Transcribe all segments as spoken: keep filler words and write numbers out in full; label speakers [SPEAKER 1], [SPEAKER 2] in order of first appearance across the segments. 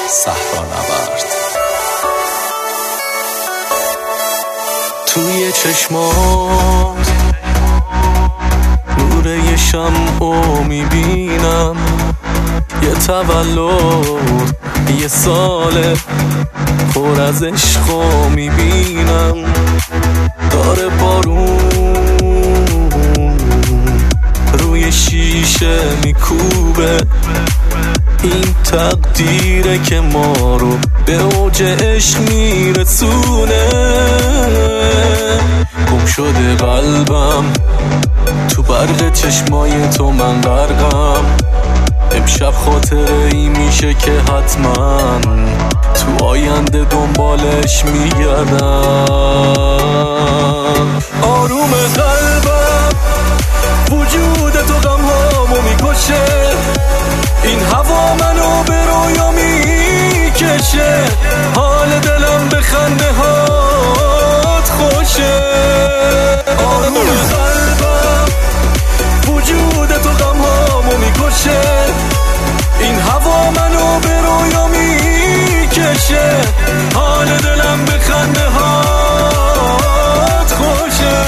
[SPEAKER 1] صحرانورد. توی چشمات نور یه شمعو میبینم، یه تولد یه ساله پر از عشقو میبینم. داره بارون روی شیشه میکوبه، این تقدیره که ما رو به اوج عشق میرسونه. گم شده قلبم تو برق چشمای تو، من غرقم. امشب خاطره ای میشه که حتما تو آینده دنبالش میگردم. آروم قلبم وجود تو غمهامو میکشه، این هوا منو به رویا میکشه. حال دلم به خنده هات خوشه. آروم قلبم وجود تو غمهامو میکشه، این هوا منو به رویا میکشه. حال دلم به خنده هات خوشه.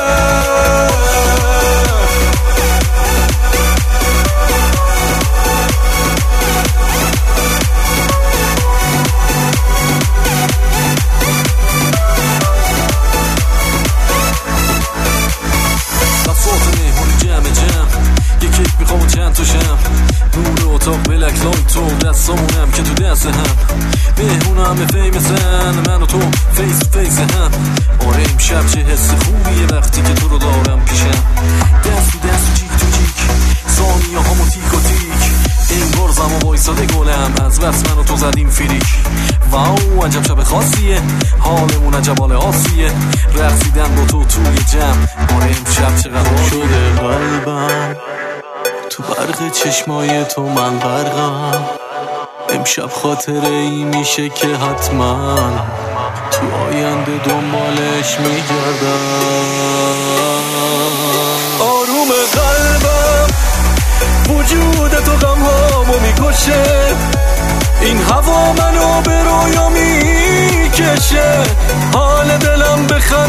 [SPEAKER 1] چند تو شم نور اتاق بلک لایت تو دستامونم که تو دست هم، مهمون همه فیمسن من و تو فیس تو فیس هم. آره امشب چه حس خوبیه وقتی که تو رو دارم پیشم. دست تو دست و جیک تو جیک ثانیه هامو تیک و تیک، انگار زمان وایساده گلم از بس من و تو زدیم فریک. واو عجب شب خاصیه، حالمون عجب حال آسیه، رقصیدن با تو توی جمع. آره امشب چقدر شده قلبم تو برق چشمای تو، من غرقم. امشب خاطره ای میشه که حتما تو آینده دنبالش میگردم. آروم قلبم وجود تو غمهامو میکشه، این هوا منو به رویا میکشه. حال دلم بخند